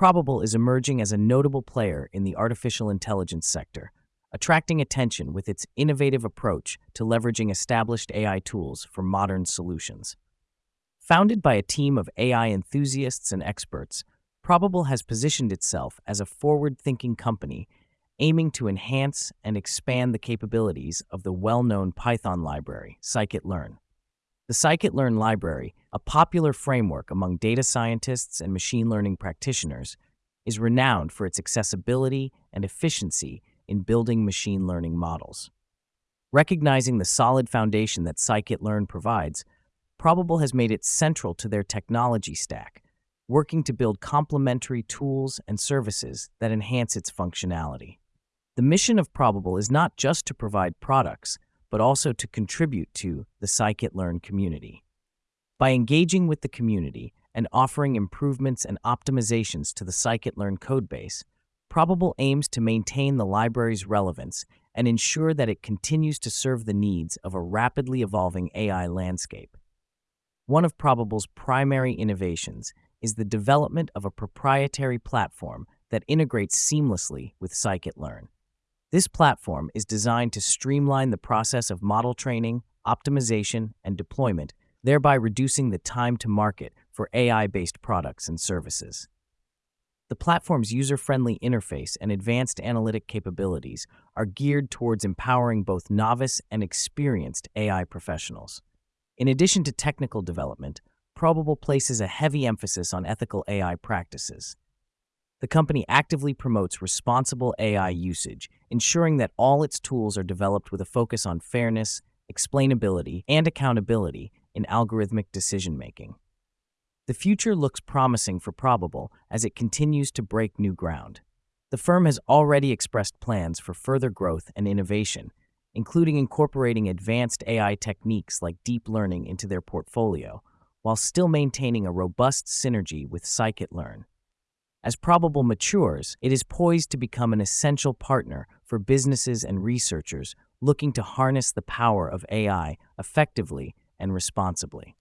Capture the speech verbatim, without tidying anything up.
Probable is emerging as a notable player in the artificial intelligence sector, attracting attention with its innovative approach to leveraging established A I tools for modern solutions. Founded by a team of A I enthusiasts and experts, Probable has positioned itself as a forward-thinking company aiming to enhance and expand the capabilities of the well-known Python library, scikit-learn. The scikit-learn library, a popular framework among data scientists and machine learning practitioners, is renowned for its accessibility and efficiency in building machine learning models. Recognizing the solid foundation that scikit-learn provides, Probable has made it central to their technology stack, working to build complementary tools and services that enhance its functionality. The mission of Probable is not just to provide products, but also to contribute to the scikit-learn community. By engaging with the community and offering improvements and optimizations to the scikit-learn codebase, Probable aims to maintain the library's relevance and ensure that it continues to serve the needs of a rapidly evolving A I landscape. One of Probable's primary innovations is the development of a proprietary platform that integrates seamlessly with scikit-learn. This platform is designed to streamline the process of model training, optimization, and deployment, thereby reducing the time to market for A I-based products and services. The platform's user-friendly interface and advanced analytic capabilities are geared towards empowering both novice and experienced A I professionals. In addition to technical development, Probable places a heavy emphasis on ethical A I practices. The company actively promotes responsible A I usage, ensuring that all its tools are developed with a focus on fairness, explainability, and accountability in algorithmic decision-making. The future looks promising for Probable as it continues to break new ground. The firm has already expressed plans for further growth and innovation, including incorporating advanced A I techniques like deep learning into their portfolio, while still maintaining a robust synergy with scikit-learn. As Probable matures, it is poised to become an essential partner for businesses and researchers looking to harness the power of A I effectively and responsibly.